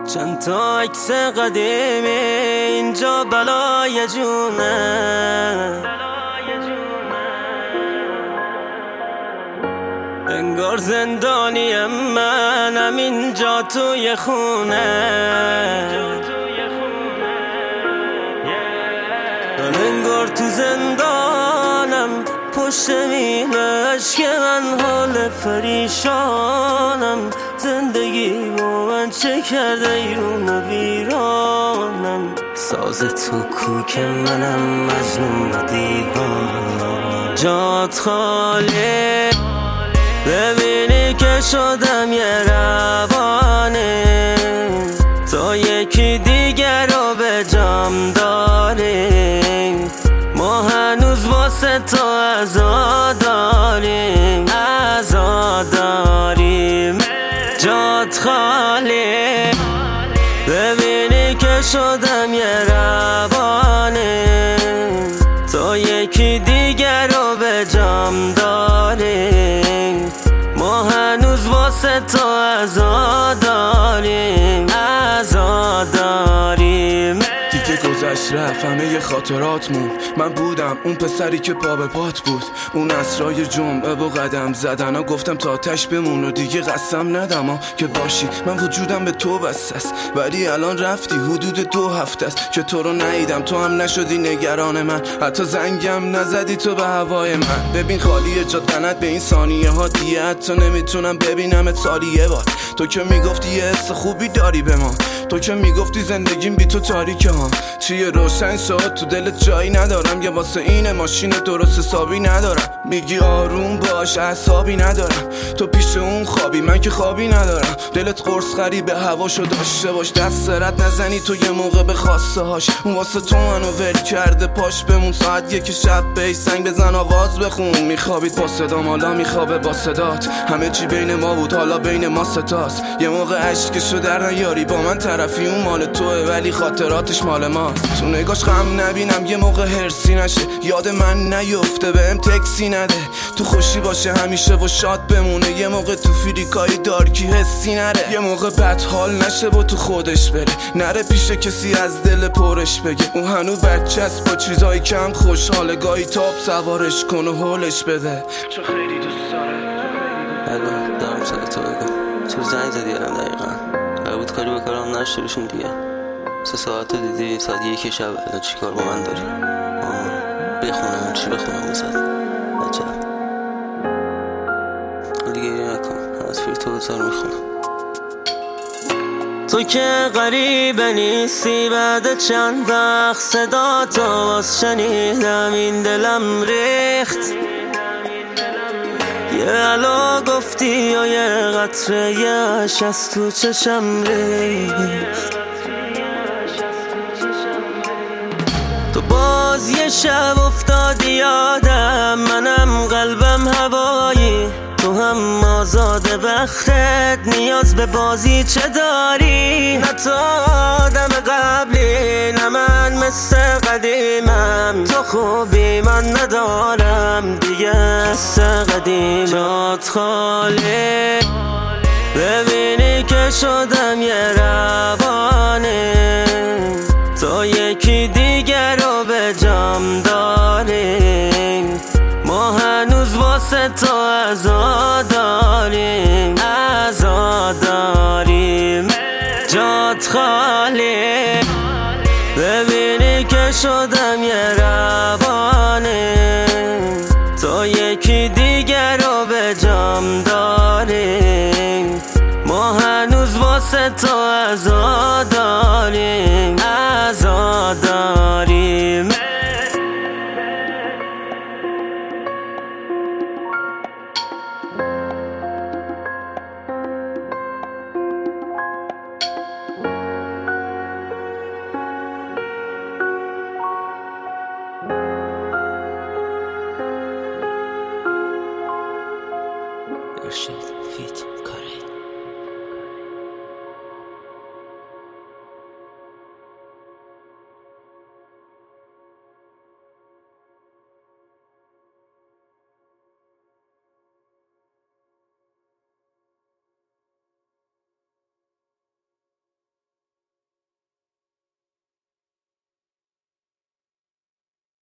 چند تا عکس قدیمی اینجا بلای جونه، انگار زندانیم منم اینجا توی خونه، انگار تو زندانم پشت مینش که من حال پریشانم، زندگی با من چه کرده ایرون و ویرانم، ساز تو کوک منم مجنون و دیوانم، جات خالی ببینی که شدم یه روانه، تا یکی دیگر رو به جام داریم، ما هنوز واسه تو عزاداریم، عزاداریم، جات خالی ببینی که شدم یه روانه، تا یکی دیگر رو به جام داریم، ما هنوز واسه تو عزاداریم، عزاداریم. دیگه گذشت رفت همه ی خاطرات مون، من بودم اون پسری که پا به پات بود، اون اسرای جمعه و قدم زدن ها، گفتم تا آتش بمون و دیگه قسم ندم ها که باشی، من وجودم به تو بس است، ولی الان رفتی حدود 2 هفته است که تو رو ندیدم، تو هم نشدی نگران من، حتی زنگم نزدی تو به هوای من، ببین خالیه جا تنت به این ثانیه ها، دیگه حتی نمیتونم ببینمت سالی یه بار، تو که میگفتی یه حس خوبی داری به ما، تو که میگفتی زندگیم بی تو تاریکه ها، چیه روشن شد تو دلت جایی ندارم، یا واسه این ماشین درست حسابی ندارم، میگی آروم باش اعصابی ندارم، تو پیش اون خوابی من که خوابی ندارم، دلت قرص خری به هواشو داشته باش، دست سرت نزنی تو یه موقع به خواسته هاش، اون واسه تو منو ول کرده پاش بمون، ساعت 1 شب بهش سنگ بزن آواز بخون، میخوابید با صدام حالا میخوابه با صدات، همه چی بین ما بود حالا بین ما ستاست، یه موقع عشقشو در نیاری با من طرفی، اون مال توه ولی خاطراتش مال ماست، تو نگاش غم نبینم یه موقع هرسی نشه، یاد من نیفته بهم تکسی نده، تو خوشی باشه همیشه و شاد بمونه، یه موقع تو فریکای دارکی حسی نره، یه موقع بد حال نشه و تو خودش بره، نره پیش کسی از دل پرش بگه، اون هنو بچه‌ست با چیزای کم خوشحاله، گاهی تاپ سوارش کن و هولش بده، چه خیلی دوست داره. الان دارم صدا تو بگم، تو زنگ زدی الان دقیقا بود کاری به کارم نشته بشیم دیگه، 3 ساعت دیدی ساعت 1 شب، الان چی کار با من داری؟ بخونم چی بخونم بسد عجب دیگه نکن، از فیل تو بزار میخونم، تو که غریبه نیستی، بعد چند وقت صدا تو باز شنیدم، این دلم ریخت، یه علا گفتی و یه قطره یش از تو چشم ریخت، تو باز یه شب افتادی یادم، منم قلبم هوایی، تو هم آزاده وقتت، نیاز به بازی چه داری، نه تو آدم قبلی نه من مثل قدیمم، تو خوبی من ندارم دیگه مثل قدیم، جات خالی ببینی که شدم یه روانه، تا یکی دیگر رو به جام داریم، ما هنوز واسه تو عزاداریم، عزاداریم، جات خالی ببینی که شدم یه روانه، تا یکی دیگر رو به جام داریم، ما هنوز واسه تو عزاداریم، عزاداریم.